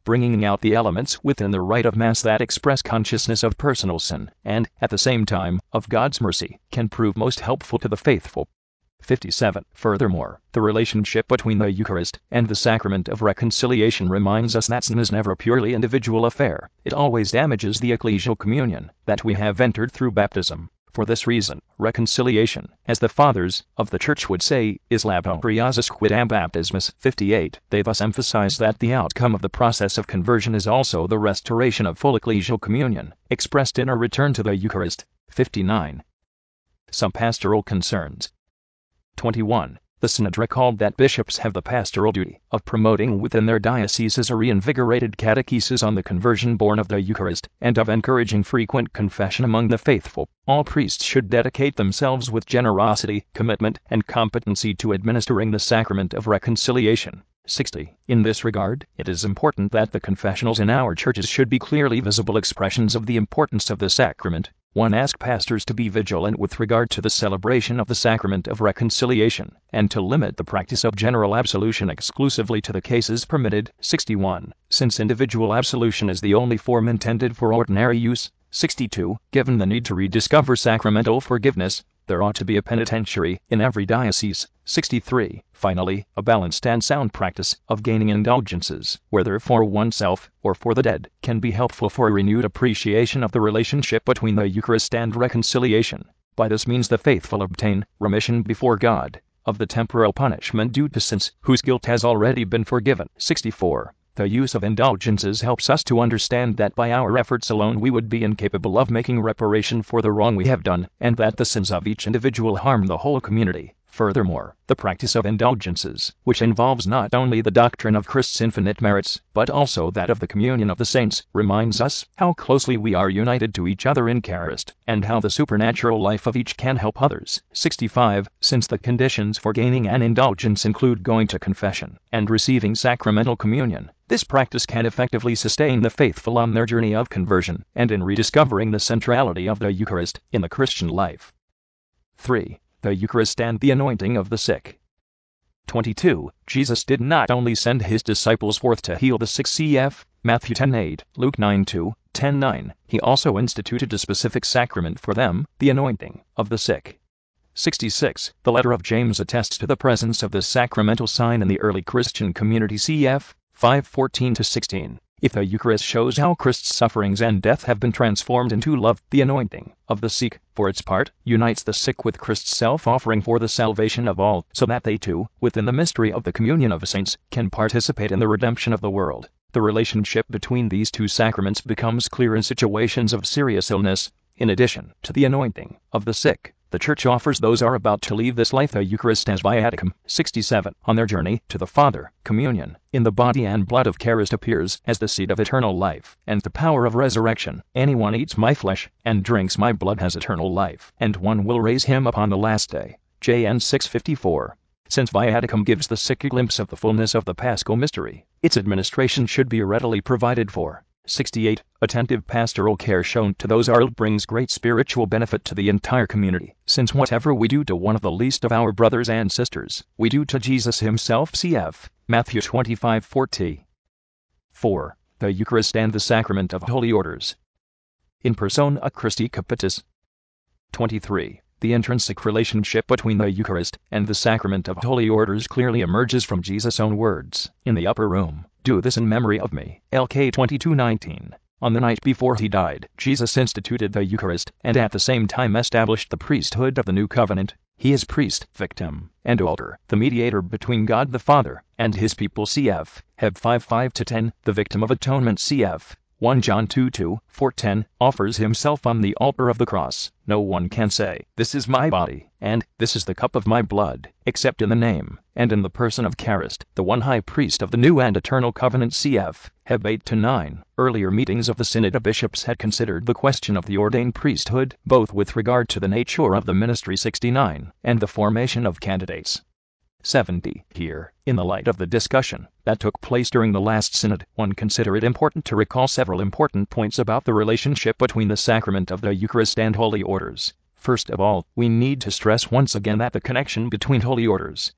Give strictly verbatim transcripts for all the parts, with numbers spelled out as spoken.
bringing out the elements within the rite of Mass that express consciousness of personal sin, and, at the same time, of God's mercy, can prove most helpful to the faithful. fifty-seven. Furthermore, the relationship between the Eucharist and the sacrament of reconciliation reminds us that sin is never a purely individual affair. It always damages the ecclesial communion that we have entered through baptism. For this reason, reconciliation, as the Fathers of the Church would say, is laboriasis quid am baptismus. fifty-eight. They thus emphasize that the outcome of the process of conversion is also the restoration of full ecclesial communion, expressed in a return to the Eucharist. fifty-nine. Some pastoral concerns. twenty-one. The Synod recalled that bishops have the pastoral duty of promoting within their dioceses a reinvigorated catechesis on the conversion born of the Eucharist, and of encouraging frequent confession among the faithful. All priests should dedicate themselves with generosity, commitment, and competency to administering the sacrament of reconciliation. sixty. In this regard, it is important that the confessionals in our churches should be clearly visible expressions of the importance of the sacrament. one Ask pastors to be vigilant with regard to the celebration of the sacrament of reconciliation, and to limit the practice of general absolution exclusively to the cases permitted. sixty-one. Since individual absolution is the only form intended for ordinary use. sixty-two. Given the need to rediscover sacramental forgiveness, there ought to be a penitentiary in every diocese. sixty-three. Finally, a balanced and sound practice of gaining indulgences, whether for oneself or for the dead, can be helpful for a renewed appreciation of the relationship between the Eucharist and reconciliation. By this means the faithful obtain remission before God of the temporal punishment due to sins whose guilt has already been forgiven. sixty-four. The use of indulgences helps us to understand that by our efforts alone we would be incapable of making reparation for the wrong we have done, and that the sins of each individual harm the whole community. Furthermore, the practice of indulgences, which involves not only the doctrine of Christ's infinite merits, but also that of the communion of the saints, reminds us how closely we are united to each other in Christ, and how the supernatural life of each can help others. sixty-five. Since the conditions for gaining an indulgence include going to confession and receiving sacramental communion, this practice can effectively sustain the faithful on their journey of conversion, and in rediscovering the centrality of the Eucharist in the Christian life. three. The Eucharist and the anointing of the sick. twenty-two. Jesus did not only send his disciples forth to heal the sick, cf. Matthew ten eight, Luke nine two, ten nine, he also instituted a specific sacrament for them, the anointing of the sick. sixty-six. The letter of James attests to the presence of this sacramental sign in the early Christian community, cf. five fourteen to sixteen. If the Eucharist shows how Christ's sufferings and death have been transformed into love, the anointing of the sick, for its part, unites the sick with Christ's self-offering for the salvation of all, so that they too, within the mystery of the communion of saints, can participate in the redemption of the world. The relationship between these two sacraments becomes clear in situations of serious illness. In addition to the anointing of the sick, the Church offers those who are about to leave this life the Eucharist as viaticum. sixty-seven. On their journey to the Father, communion in the body and blood of Christ appears as the seed of eternal life and the power of resurrection. Anyone eats my flesh and drinks my blood has eternal life, and one will raise him upon the last day. J N six fifty-four. Since viaticum gives the sick a glimpse of the fullness of the Paschal mystery, its administration should be readily provided for. sixty-eight. Attentive pastoral care shown to those ill brings great spiritual benefit to the entire community, since whatever we do to one of the least of our brothers and sisters, we do to Jesus himself, cf. Matthew twenty-five forty. four. The Eucharist and the Sacrament of Holy Orders. In persona Christi Capitis. twenty-three. The intrinsic relationship between the Eucharist and the Sacrament of Holy Orders clearly emerges from Jesus' own words, in the upper room, "Do this in memory of me." L K twenty-two nineteen. On the night before he died, Jesus instituted the Eucharist, and at the same time established the priesthood of the New Covenant. He is priest, victim, and altar, the mediator between God the Father and his people, cf. Heb five five to ten, the victim of atonement, cf. First John two two, four ten, offers himself on the altar of the cross. No one can say, "This is my body," and "This is the cup of my blood," except in the name and in the person of Christ, the one high priest of the new and eternal covenant, cf. Heb eight to nine. Earlier meetings of the Synod of Bishops had considered the question of the ordained priesthood, both with regard to the nature of the ministry sixty-nine and the formation of candidates. seventy. Here, in the light of the discussion that took place during the last synod, one consider it important to recall several important points about the relationship between the sacrament of the Eucharist and holy orders. First of all, we need to stress once again that the connection between holy orders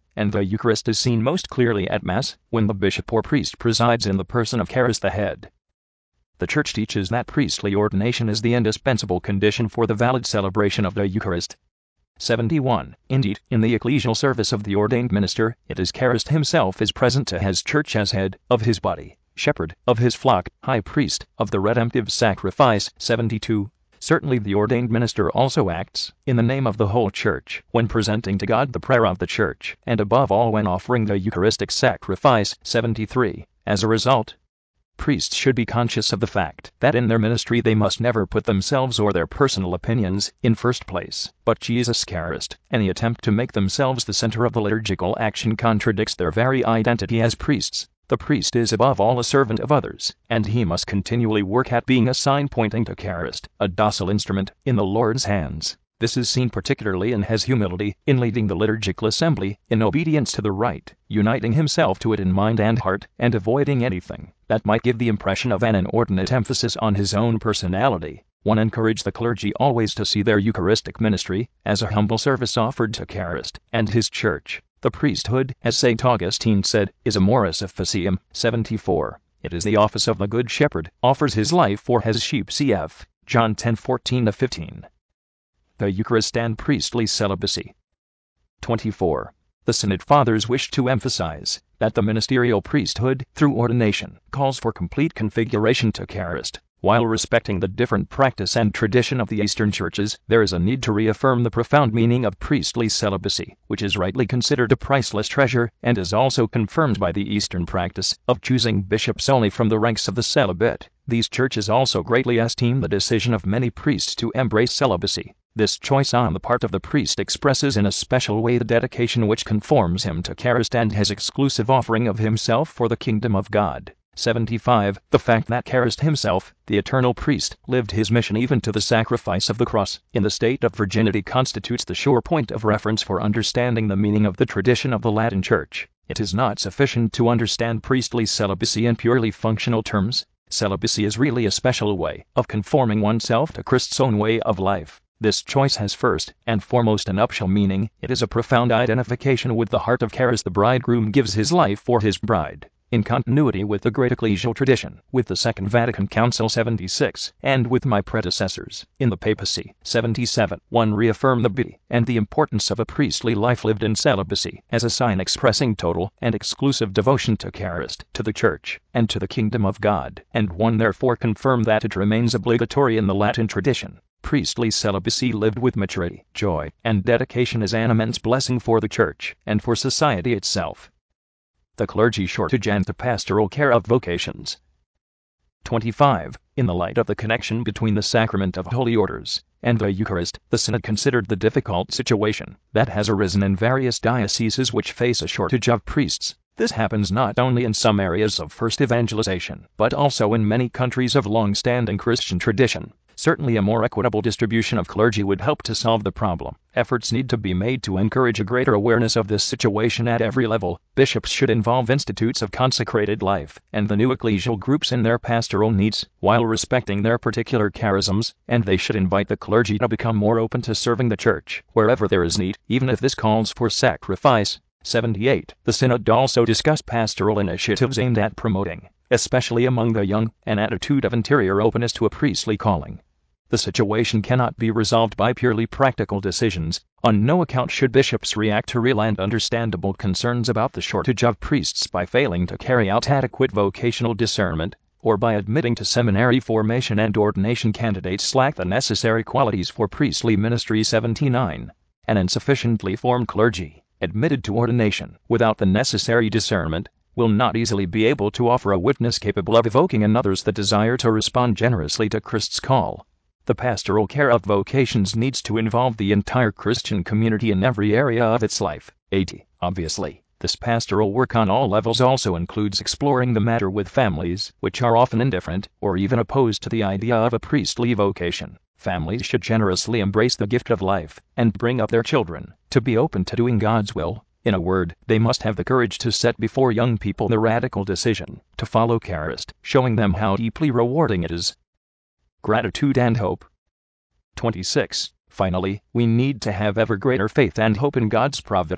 and the Eucharist is seen most clearly at Mass, when the bishop or priest presides in the person of Charis the head. The Church teaches that priestly ordination is the indispensable condition for the valid celebration of the Eucharist. seventy-one. Indeed, in the ecclesial service of the ordained minister, it is Christ himself is present to his church as head of his body, shepherd of his flock, high priest of the redemptive sacrifice. seventy-two. Certainly the ordained minister also acts in the name of the whole church when presenting to God the prayer of the church, and above all when offering the Eucharistic sacrifice. seventy-three. As a result, priests should be conscious of the fact that in their ministry they must never put themselves or their personal opinions in first place, but Jesus Christ. Any attempt to make themselves the center of the liturgical action contradicts their very identity as priests. The priest is above all a servant of others, and he must continually work at being a sign pointing to Christ, a docile instrument in the Lord's hands. This is seen particularly in his humility, in leading the liturgical assembly, in obedience to the rite, uniting himself to it in mind and heart, and avoiding anything that might give the impression of an inordinate emphasis on his own personality. One encouraged the clergy always to see their Eucharistic ministry as a humble service offered to Christ and his church. The priesthood, as Saint Augustine said, is amoris officium. seventy-four. It is the office of the good shepherd, offers his life for his sheep. Cf. John ten fourteen to fifteen. The Eucharist and priestly celibacy. twenty-four. The Synod Fathers wish to emphasize that the ministerial priesthood, through ordination, calls for complete configuration to Christ. While respecting the different practice and tradition of the Eastern churches, there is a need to reaffirm the profound meaning of priestly celibacy, which is rightly considered a priceless treasure, and is also confirmed by the Eastern practice of choosing bishops only from the ranks of the celibate. These churches also greatly esteem the decision of many priests to embrace celibacy. This choice on the part of the priest expresses in a special way the dedication which conforms him to Christ and his exclusive offering of himself for the kingdom of God. seventy-five. The fact that Christ himself, the eternal priest, lived his mission even to the sacrifice of the cross, in the state of virginity constitutes the sure point of reference for understanding the meaning of the tradition of the Latin Church. It is not sufficient to understand priestly celibacy in purely functional terms. Celibacy is really a special way of conforming oneself to Christ's own way of life. This choice has first and foremost a nuptial meaning. It is a profound identification with the heart of Christ. The bridegroom gives his life for his bride, in continuity with the great ecclesial tradition, with the Second Vatican Council seventy-six, and with my predecessors in the papacy. seventy-seven. One reaffirm the beauty and the importance of a priestly life lived in celibacy as a sign expressing total and exclusive devotion to Christ, to the Church, and to the kingdom of God, and one therefore confirm that it remains obligatory in the Latin tradition. Priestly celibacy lived with maturity, joy, and dedication is an immense blessing for the Church and for society itself. The clergy shortage and the pastoral care of vocations. twenty-five. In the light of the connection between the sacrament of holy orders and the Eucharist, the Synod considered the difficult situation that has arisen in various dioceses which face a shortage of priests. This happens not only in some areas of first evangelization, but also in many countries of long-standing Christian tradition. Certainly a more equitable distribution of clergy would help to solve the problem. Efforts need to be made to encourage a greater awareness of this situation at every level. Bishops should involve institutes of consecrated life and the new ecclesial groups in their pastoral needs, while respecting their particular charisms, and they should invite the clergy to become more open to serving the Church wherever there is need, even if this calls for sacrifice. seventy-eight. The Synod also discussed pastoral initiatives aimed at promoting, especially among the young, an attitude of interior openness to a priestly calling. The situation cannot be resolved by purely practical decisions. On no account should bishops react to real and understandable concerns about the shortage of priests by failing to carry out adequate vocational discernment, or by admitting to seminary formation and ordination candidates lack the necessary qualities for priestly ministry. seventy-nine. An insufficiently formed clergy, admitted to ordination without the necessary discernment, will not easily be able to offer a witness capable of evoking in others the desire to respond generously to Christ's call. The pastoral care of vocations needs to involve the entire Christian community in every area of its life. eighty. Obviously, this pastoral work on all levels also includes exploring the matter with families, which are often indifferent or even opposed to the idea of a priestly vocation. Families should generously embrace the gift of life and bring up their children to be open to doing God's will. In a word, they must have the courage to set before young people the radical decision to follow Christ, showing them how deeply rewarding it is. Gratitude and hope. twenty-six. Finally, we need to have ever greater faith and hope in God's providence.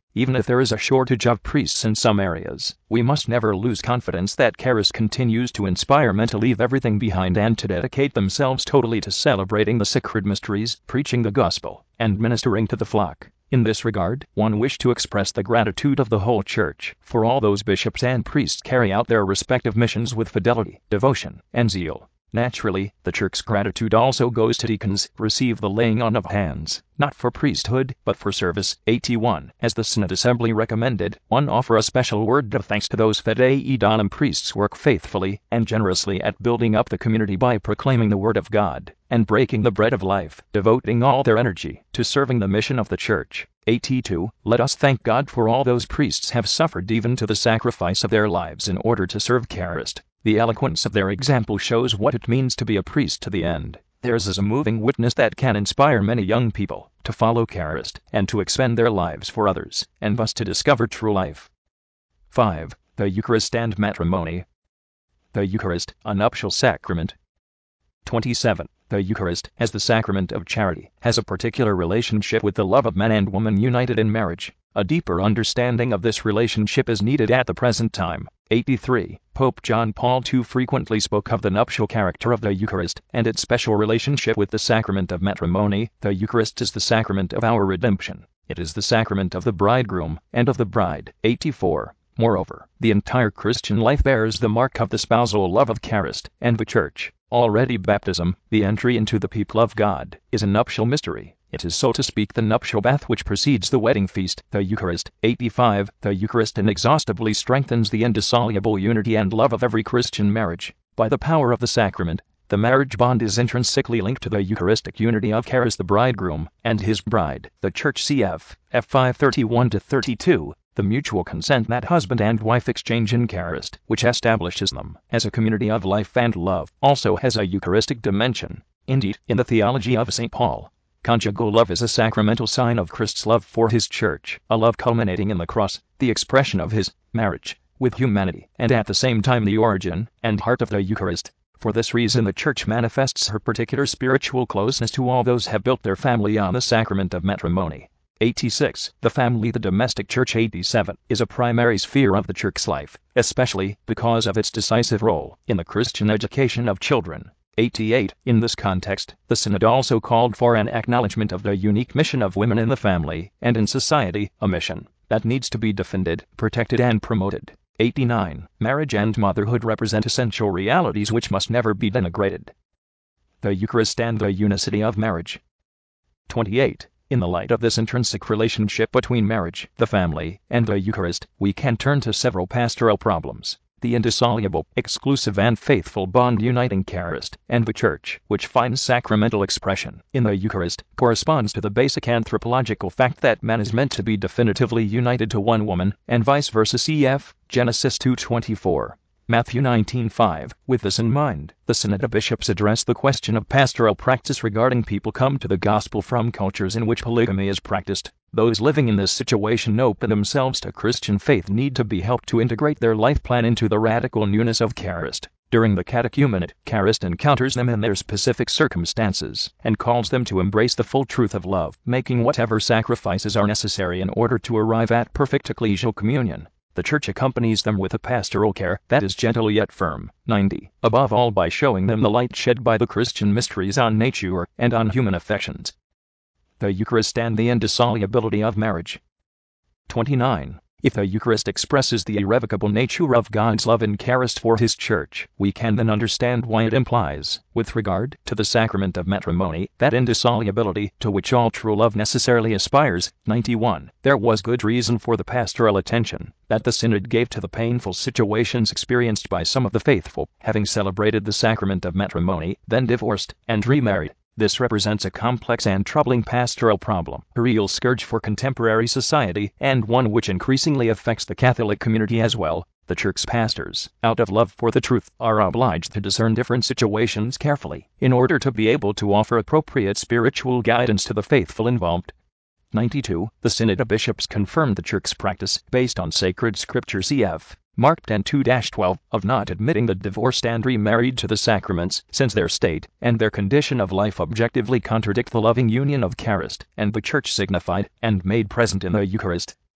Even if there is a shortage of priests in some areas, we must never lose confidence that Charis continues to inspire men to leave everything behind and to dedicate themselves totally to celebrating the sacred mysteries, preaching the gospel, and ministering to the flock. In this regard, one wished to express the gratitude of the whole Church for all those bishops and priests carry out their respective missions with fidelity, devotion, and zeal. Naturally, the Church's gratitude also goes to deacons, receive the laying on of hands, not for priesthood, but for service. eighty-one. As the Synod Assembly recommended, one offer a special word of thanks to those Fidei Donum priests work faithfully and generously at building up the community by proclaiming the Word of God and breaking the bread of life, devoting all their energy to serving the mission of the Church. eighty-two. Let us thank God for all those priests have suffered even to the sacrifice of their lives in order to serve Christ. The eloquence of their example shows what it means to be a priest to the end. Theirs is a moving witness that can inspire many young people to follow Christ and to expend their lives for others, and thus to discover true life. five. The Eucharist and Matrimony. The Eucharist, a nuptial sacrament. twenty-seven. The Eucharist, as the sacrament of charity, has a particular relationship with the love of man and woman united in marriage. A deeper understanding of this relationship is needed at the present time. eighty-three. Pope John Paul the Second frequently spoke of the nuptial character of the Eucharist and its special relationship with the sacrament of matrimony. The Eucharist is the sacrament of our redemption. It is the sacrament of the bridegroom and of the bride. eighty-four. Moreover, the entire Christian life bears the mark of the spousal love of Christ and the Church. Already baptism, the entry into the people of God, is a nuptial mystery. It is, so to speak, the nuptial bath which precedes the wedding feast. The Eucharist. eighty-five. The Eucharist inexhaustibly strengthens the indissoluble unity and love of every Christian marriage. By the power of the sacrament, the marriage bond is intrinsically linked to the Eucharistic unity of Christ the bridegroom and his bride, the Church. Cf. F five thirty-one to thirty-two. The mutual consent that husband and wife exchange in Christ, which establishes them as a community of life and love, also has a Eucharistic dimension. Indeed, in the theology of Saint Paul, conjugal love is a sacramental sign of Christ's love for his Church, a love culminating in the cross, the expression of his marriage with humanity, and at the same time the origin and heart of the Eucharist. For this reason the Church manifests her particular spiritual closeness to all those who have built their family on the sacrament of matrimony. eighty-six. The family, the domestic church. eighty-seven. Is a primary sphere of the Church's life, especially because of its decisive role in the Christian education of children. eighty-eight. In this context, the Synod also called for an acknowledgement of the unique mission of women in the family and in society, a mission that needs to be defended, protected and promoted. eighty-nine. Marriage and motherhood represent essential realities which must never be denigrated. The Eucharist and the unicity of marriage. twenty-eight. In the light of this intrinsic relationship between marriage, the family, and the Eucharist, we can turn to several pastoral problems. The indissoluble, exclusive and faithful bond uniting Christ and the Church, which finds sacramental expression in the Eucharist, corresponds to the basic anthropological fact that man is meant to be definitively united to one woman, and vice versa. Cf. Genesis two twenty-four. Matthew nineteen five. With this in mind, the Synod of Bishops addressed the question of pastoral practice regarding people come to the gospel from cultures in which polygamy is practiced. Those living in this situation open themselves to Christian faith need to be helped to integrate their life plan into the radical newness of Christ. During the catechumenate, Christ encounters them in their specific circumstances and calls them to embrace the full truth of love, making whatever sacrifices are necessary in order to arrive at perfect ecclesial communion. The Church accompanies them with a pastoral care that is gentle yet firm. ninety. Above all, by showing them the light shed by the Christian mysteries on nature and on human affections. The Eucharist and the indissolubility of marriage. twenty-nine. If the Eucharist expresses the irrevocable nature of God's love in Christ for his Church, we can then understand why it implies, with regard to the sacrament of matrimony, that indissolubility to which all true love necessarily aspires. ninety-one. There was good reason for the pastoral attention that the Synod gave to the painful situations experienced by some of the faithful, having celebrated the sacrament of matrimony, then divorced and remarried. This represents a complex and troubling pastoral problem, a real scourge for contemporary society, and one which increasingly affects the Catholic community as well. The Church's pastors, out of love for the truth, are obliged to discern different situations carefully, in order to be able to offer appropriate spiritual guidance to the faithful involved. ninety-two. The Synod of Bishops confirmed the Church's practice, based on sacred scripture. Cf. Mark ten two twelve, of not admitting the divorced and remarried to the sacraments, since their state and their condition of life objectively contradict the loving union of Christ and the Church signified and made present in the Eucharist.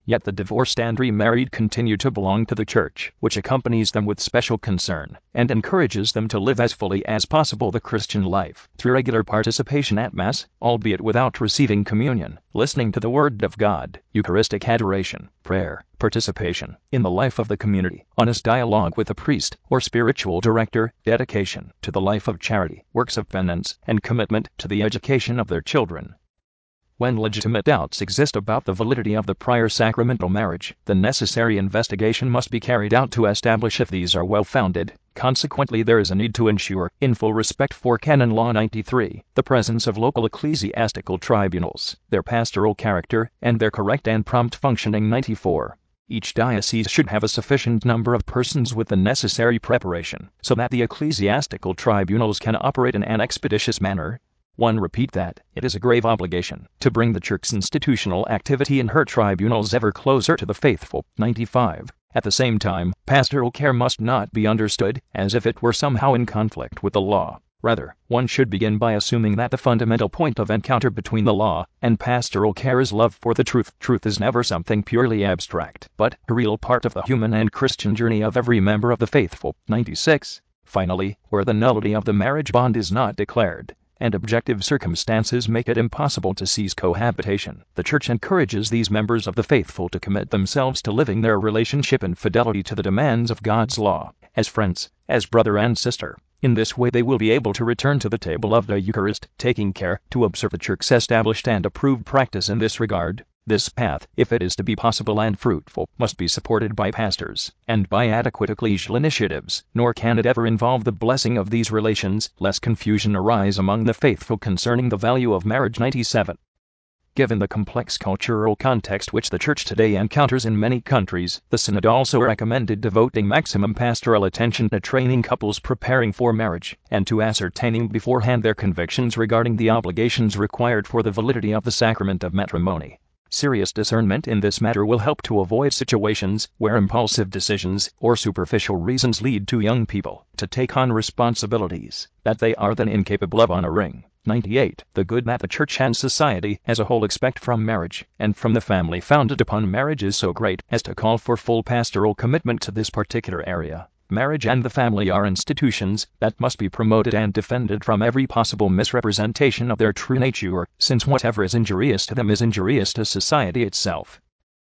Yet the divorced and remarried continue to belong to the Church, which accompanies them with special concern, and encourages them to live as fully as possible the Christian life, through regular participation at Mass, albeit without receiving communion, listening to the Word of God, Eucharistic adoration, prayer, participation in the life of the community, honest dialogue with a priest or spiritual director, dedication to the life of charity, works of penance, and commitment to the education of their children. When legitimate doubts exist about the validity of the prior sacramental marriage, the necessary investigation must be carried out to establish if these are well-founded. Consequently, there is a need to ensure, in full respect for Canon Law ninety-three, the presence of local ecclesiastical tribunals, their pastoral character, and their correct and prompt functioning. ninety-four. Each diocese should have a sufficient number of persons with the necessary preparation, so that the ecclesiastical tribunals can operate in an expeditious manner. one Repeat that it is a grave obligation to bring the Church's institutional activity in her tribunals ever closer to the faithful. ninety-five. At the same time, pastoral care must not be understood as if it were somehow in conflict with the law. Rather, one should begin by assuming that the fundamental point of encounter between the law and pastoral care is love for the truth. Truth is never something purely abstract, but a real part of the human and Christian journey of every member of the faithful. ninety-six. Finally, where the nullity of the marriage bond is not declared, and objective circumstances make it impossible to cease cohabitation, the Church encourages these members of the faithful to commit themselves to living their relationship in fidelity to the demands of God's law, as friends, as brother and sister. In this way they will be able to return to the table of the Eucharist, taking care to observe the Church's established and approved practice in this regard. This path, if it is to be possible and fruitful, must be supported by pastors, and by adequate ecclesial initiatives, nor can it ever involve the blessing of these relations, lest confusion arise among the faithful concerning the value of marriage. ninety-seven. Given the complex cultural context which the Church today encounters in many countries, the Synod also recommended devoting maximum pastoral attention to training couples preparing for marriage, and to ascertaining beforehand their convictions regarding the obligations required for the validity of the sacrament of matrimony. Serious discernment in this matter will help to avoid situations where impulsive decisions or superficial reasons lead to young people to take on responsibilities that they are then incapable of honoring. ninety-eight. The good that the Church and society as a whole expect from marriage and from the family founded upon marriage is so great as to call for full pastoral commitment to this particular area. Marriage and the family are institutions that must be promoted and defended from every possible misrepresentation of their true nature, since whatever is injurious to them is injurious to society itself.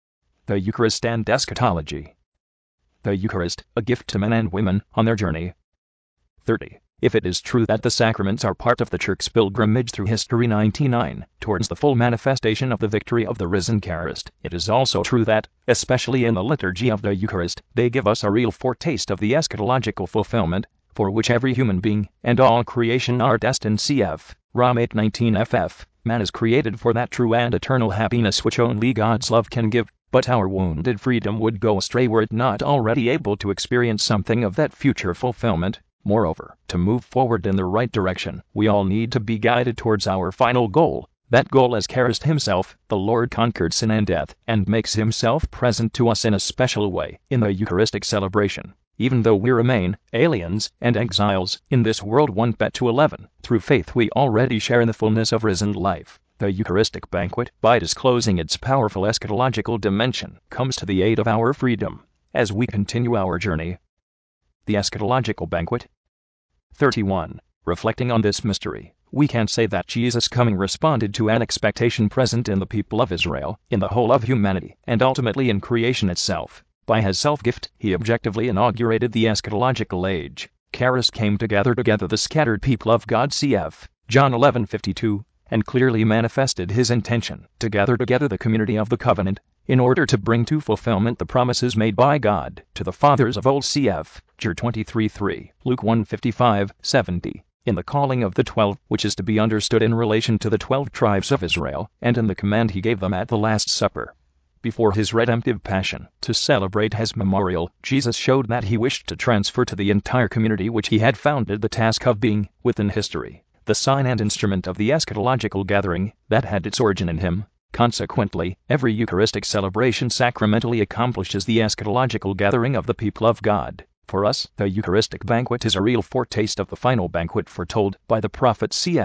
The Eucharist and Eschatology. The Eucharist, a gift to men and women on their journey. thirty. If it is true that the sacraments are part of the Church's pilgrimage through history ninety-nine, towards the full manifestation of the victory of the risen Christ, it is also true that, especially in the liturgy of the Eucharist, they give us a real foretaste of the eschatological fulfillment, for which every human being, and all creation are destined. Cf. Rom eight nineteen F F. Man is created for that true and eternal happiness which only God's love can give, but our wounded freedom would go astray were it not already able to experience something of that future fulfillment. Moreover, to move forward in the right direction, we all need to be guided towards our final goal. That goal is Christ himself. The Lord conquered sin and death, and makes himself present to us in a special way, in the Eucharistic celebration. Even though we remain aliens and exiles in this world. one Bet to eleven. Through faith we already share in the fullness of risen life. The Eucharistic banquet, by disclosing its powerful eschatological dimension, comes to the aid of our freedom as we continue our journey. The eschatological banquet. thirty-one. Reflecting on this mystery, we can say that Jesus' coming responded to an expectation present in the people of Israel, in the whole of humanity, and ultimately in creation itself. By his self-gift, he objectively inaugurated the eschatological age. Christ came to gather together the scattered people of God. Cf. John eleven fifty-two, and clearly manifested his intention to gather together the community of the covenant, in order to bring to fulfillment the promises made by God to the fathers of old. Cf. Jer twenty-three three, Luke one fifty-five seventy. In the calling of the twelve, which is to be understood in relation to the twelve tribes of Israel, and in the command he gave them at the Last Supper. Before his redemptive passion, to celebrate his memorial, Jesus showed that he wished to transfer to the entire community which he had founded the task of being, within history, the sign and instrument of the eschatological gathering that had its origin in him. Consequently, every Eucharistic celebration sacramentally accomplishes the eschatological gathering of the people of God. For us, the Eucharistic banquet is a real foretaste of the final banquet foretold by the prophet. Cf.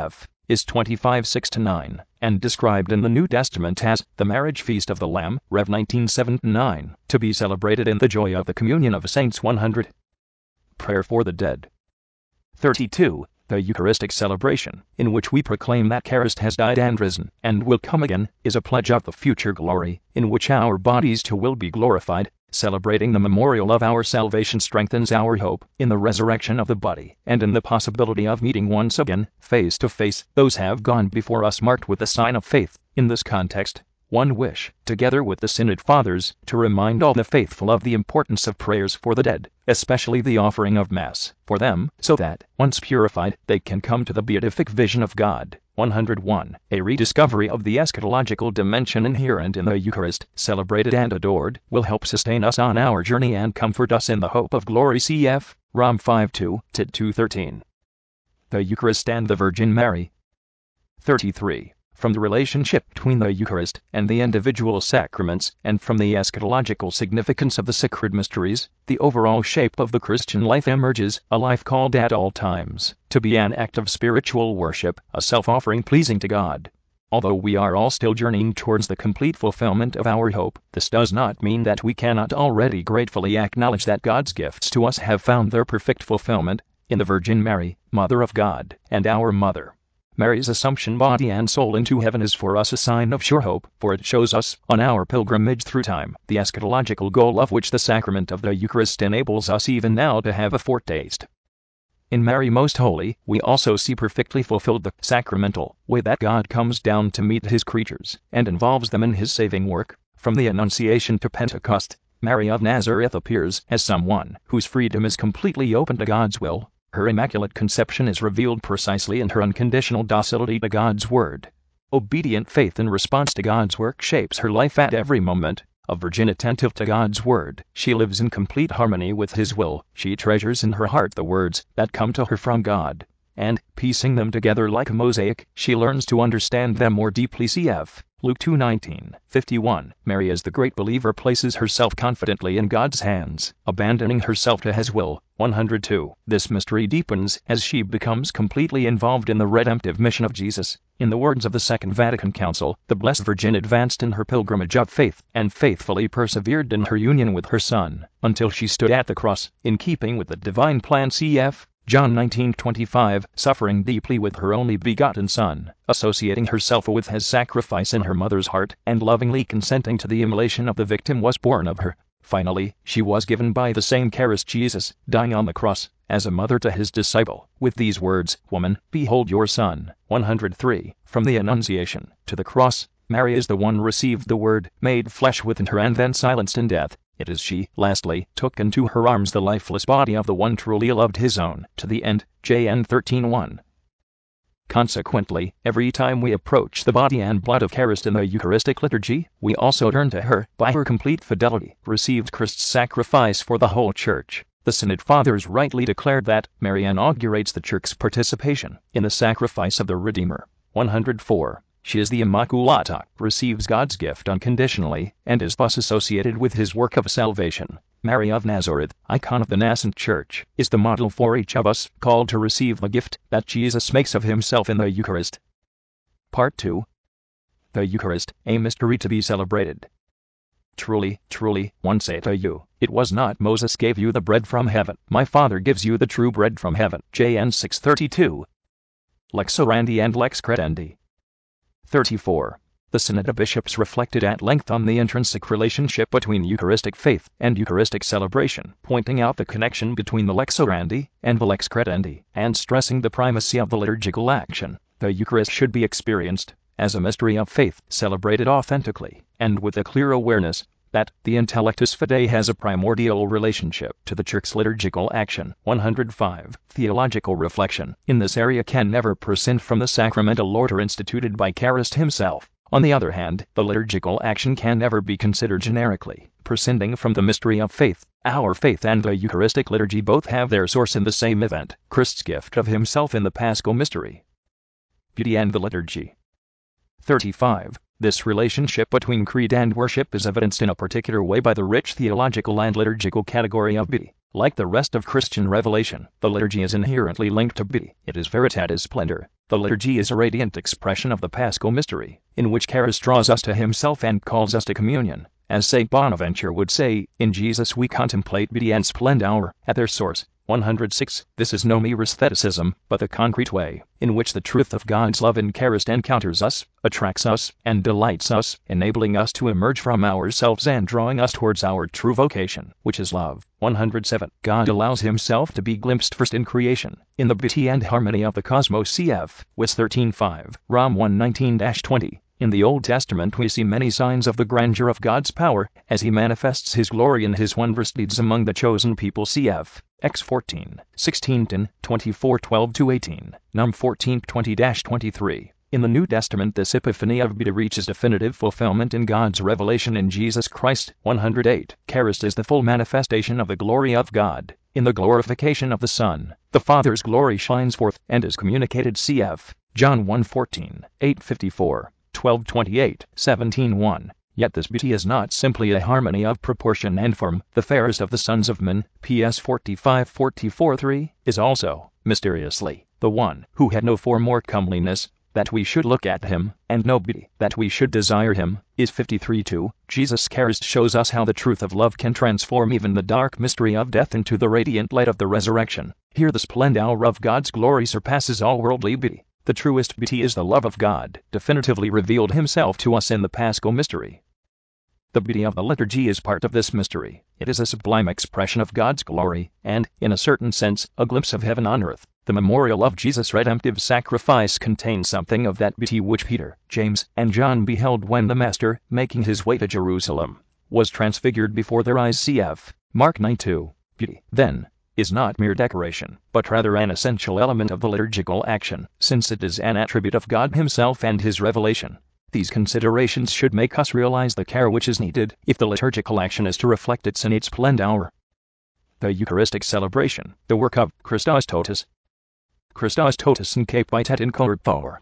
is twenty-five six to nine, and described in the New Testament as the marriage feast of the Lamb, Rev nineteen seven to nine, to be celebrated in the joy of the communion of saints. one hundred. Prayer for the dead. thirty-two. The Eucharistic celebration, in which we proclaim that Christ has died and risen, and will come again, is a pledge of the future glory, in which our bodies too will be glorified. Celebrating the memorial of our salvation strengthens our hope in the resurrection of the body, and in the possibility of meeting once again, face to face, those have gone before us marked with the sign of faith. In this context, one wish, together with the Synod Fathers, to remind all the faithful of the importance of prayers for the dead, especially the offering of Mass for them, so that, once purified, they can come to the beatific vision of God. one hundred one. A rediscovery of the eschatological dimension inherent in the Eucharist, celebrated and adored, will help sustain us on our journey and comfort us in the hope of glory. Cf. Rom five two to two thirteen. The Eucharist and the Virgin Mary. thirty-three. From the relationship between the Eucharist and the individual sacraments, and from the eschatological significance of the sacred mysteries, the overall shape of the Christian life emerges, a life called at all times to be an act of spiritual worship, a self-offering pleasing to God. Although we are all still journeying towards the complete fulfillment of our hope, this does not mean that we cannot already gratefully acknowledge that God's gifts to us have found their perfect fulfillment in the Virgin Mary, Mother of God, and our Mother. Mary's assumption body and soul into heaven is for us a sign of sure hope, for it shows us, on our pilgrimage through time, the eschatological goal of which the sacrament of the Eucharist enables us even now to have a foretaste. In Mary Most Holy, we also see perfectly fulfilled the sacramental way that God comes down to meet his creatures, and involves them in his saving work. From the Annunciation to Pentecost, Mary of Nazareth appears as someone whose freedom is completely open to God's will. Her Immaculate Conception is revealed precisely in her unconditional docility to God's word. Obedient faith in response to God's work shapes her life at every moment. A virgin attentive to God's word, she lives in complete harmony with his will. She treasures in her heart the words that come to her from God, and, piecing them together like a mosaic, she learns to understand them more deeply. Cf. Luke two nineteen fifty-one. Mary as the great believer places herself confidently in God's hands, abandoning herself to his will. one hundred two. This mystery deepens as she becomes completely involved in the redemptive mission of Jesus. In the words of the Second Vatican Council, the Blessed Virgin advanced in her pilgrimage of faith, and faithfully persevered in her union with her Son, until she stood at the cross, in keeping with the divine plan. Cf. John nineteen twenty-five, suffering deeply with her only begotten Son, associating herself with his sacrifice in her mother's heart, and lovingly consenting to the immolation of the victim was born of her. Finally, she was given by the same Christ Jesus, dying on the cross, as a mother to his disciple, with these words, "Woman, behold your son." one hundred three. From the Annunciation to the cross, Mary is the one received the Word, made flesh within her and then silenced in death. It is she, lastly, took into her arms the lifeless body of the one truly loved his own, to the end. John thirteen one. Consequently, every time we approach the body and blood of Christ in the Eucharistic liturgy, we also turn to her. By her complete fidelity, received Christ's sacrifice for the whole Church. The Synod Fathers rightly declared that Mary inaugurates the Church's participation in the sacrifice of the Redeemer. one hundred four. She is the Immaculata, receives God's gift unconditionally, and is thus associated with his work of salvation. Mary of Nazareth, icon of the nascent Church, is the model for each of us, called to receive the gift that Jesus makes of himself in the Eucharist. Part two. The Eucharist, a mystery to be celebrated. Truly, truly, one say to you, it was not Moses gave you the bread from heaven, my Father gives you the true bread from heaven. John six thirty-two. Lex orandi and lex credendi. thirty-four. The Synod of Bishops reflected at length on the intrinsic relationship between Eucharistic faith and Eucharistic celebration, pointing out the connection between the lex orandi and the lex credendi, and stressing the primacy of the liturgical action. The Eucharist should be experienced as a mystery of faith, celebrated authentically, and with a clear awareness that the intellectus fidei has a primordial relationship to the Church's liturgical action. one hundred five. Theological reflection in this area can never prescind from the sacramental order instituted by Christ himself. On the other hand, the liturgical action can never be considered generically, prescinding from the mystery of faith. Our faith and the Eucharistic liturgy both have their source in the same event, Christ's gift of himself in the Paschal mystery. Beauty and the liturgy. thirty-five. This relationship between creed and worship is evidenced in a particular way by the rich theological and liturgical category of beauty. Like the rest of Christian revelation, the liturgy is inherently linked to Piety. It is Veritatis Splendor. The liturgy is a radiant expression of the Paschal mystery, in which Christ draws us to himself and calls us to communion. As Saint Bonaventure would say, in Jesus we contemplate beauty and splendor at their source. one hundred six. This is no mere aestheticism, but the concrete way in which the truth of God's love in Christ encounters us, attracts us, and delights us, enabling us to emerge from ourselves and drawing us towards our true vocation, which is love. one hundred seven. God allows himself to be glimpsed first in creation, in the beauty and harmony of the cosmos. Cf. Wis thirteen five, Rom one nineteen to twenty. In the Old Testament we see many signs of the grandeur of God's power, as he manifests his glory in his wondrous deeds among the chosen people. Cf. Acts fourteen, sixteen to twenty-four twelve to eighteen, Num fourteen twenty to twenty-three. In the New Testament this epiphany of beauty reaches definitive fulfillment in God's revelation in Jesus Christ. one hundred eight. Christ is the full manifestation of the glory of God. In the glorification of the Son, the Father's glory shines forth and is communicated. Cf. John one fourteen, eight fifty-four. twelve twenty-eight, seventeen one. Yet this beauty is not simply a harmony of proportion and form. The fairest of the sons of men, P S forty-five forty-four three, is also, mysteriously, the one who had no form or comeliness, that we should look at him, and no beauty, that we should desire him, is fifty-three two. Jesus Christ shows us how the truth of love can transform even the dark mystery of death into the radiant light of the resurrection. Here the splendor of God's glory surpasses all worldly beauty. The truest beauty is the love of God, definitively revealed himself to us in the Paschal mystery. The beauty of the liturgy is part of this mystery. It is a sublime expression of God's glory, and, in a certain sense, a glimpse of heaven on earth. The memorial of Jesus' redemptive sacrifice contains something of that beauty which Peter, James, and John beheld when the Master, making his way to Jerusalem, was transfigured before their eyes. Cf. Mark nine two. Beauty, then, is not mere decoration, but rather an essential element of the liturgical action, since it is an attribute of God himself and his revelation. These considerations should make us realize the care which is needed if the liturgical action is to reflect its innate splendor. The Eucharistic celebration, the work of Christos Totus. Christos Totus in Capite in Corpore.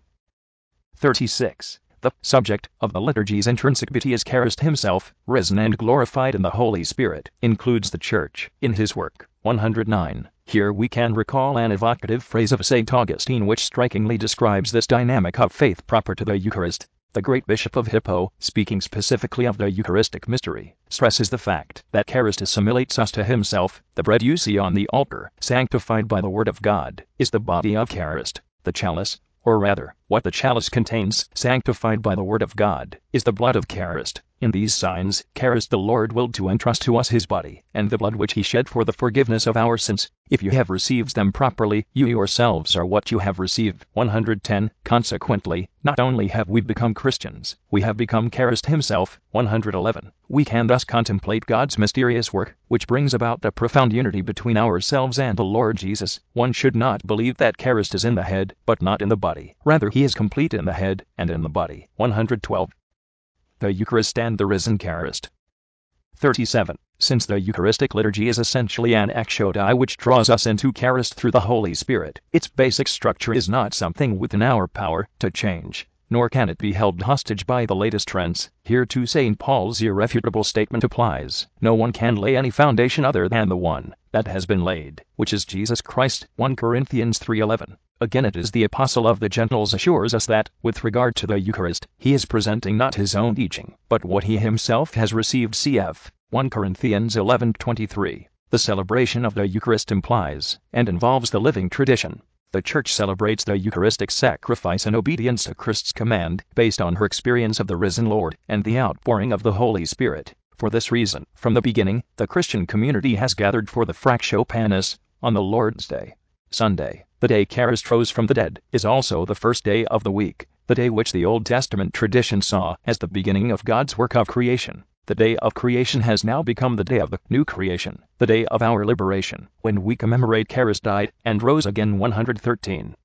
thirty-six. The subject of the liturgy's intrinsic beauty is Christ himself, risen and glorified in the Holy Spirit, includes the Church in his work. one hundred nine. Here we can recall an evocative phrase of Saint Augustine which strikingly describes this dynamic of faith proper to the Eucharist. The great Bishop of Hippo, speaking specifically of the Eucharistic mystery, stresses the fact that Christ assimilates us to himself. The bread you see on the altar, sanctified by the word of God, is the body of Christ. The chalice, or rather, what the chalice contains, sanctified by the word of God, is the blood of Christ. In these signs, Christ the Lord willed to entrust to us his body, and the blood which he shed for the forgiveness of our sins. If you have received them properly, you yourselves are what you have received. one hundred ten. Consequently, not only have we become Christians, we have become Christ himself. one hundred eleven. We can thus contemplate God's mysterious work, which brings about a profound unity between ourselves and the Lord Jesus. One should not believe that Christ is in the head, but not in the body. Rather, he is complete in the head, and in the body. one hundred twelve. The Eucharist and the risen Christ. thirty-seven. Since the Eucharistic liturgy is essentially an exodi which draws us into Christ through the Holy Spirit, its basic structure is not something within our power to change, nor can it be held hostage by the latest trends. Here too Saint Paul's irrefutable statement applies: no one can lay any foundation other than the one that has been laid, which is Jesus Christ. First Corinthians three eleven. Again it is the Apostle of the Gentiles assures us that, with regard to the Eucharist, he is presenting not his own teaching, but what he himself has received. Cf. First Corinthians eleven twenty-three. The celebration of the Eucharist implies, and involves the living tradition. The Church celebrates the Eucharistic sacrifice in obedience to Christ's command, based on her experience of the risen Lord, and the outpouring of the Holy Spirit. For this reason, from the beginning, the Christian community has gathered for the Fractio Panis, on the Lord's Day. Sunday, the day Christ rose from the dead, is also the first day of the week, the day which the Old Testament tradition saw as the beginning of God's work of creation. The day of creation has now become the day of the new creation, the day of our liberation, when we commemorate Christ died and rose again. one hundred thirteen.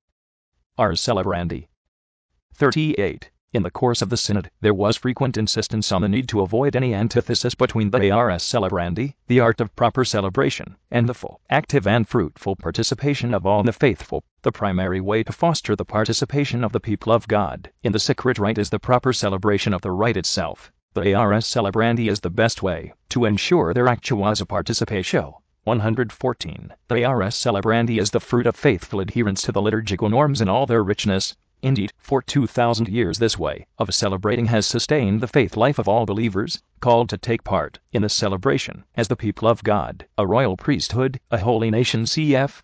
Ars Celebrandi. thirty-eight. In the course of the Synod, there was frequent insistence on the need to avoid any antithesis between the Ars Celebrandi, the art of proper celebration, and the full, active and fruitful participation of all the faithful. The primary way to foster the participation of the people of God in the sacred rite is the proper celebration of the rite itself. The Ars Celebrandi is the best way to ensure their actuosa participatio. one hundred fourteen. The Ars Celebrandi is the fruit of faithful adherence to the liturgical norms in all their richness. Indeed, for two thousand years this way of celebrating has sustained the faith life of all believers, called to take part in the celebration as the people of God, a royal priesthood, a holy nation. Cf.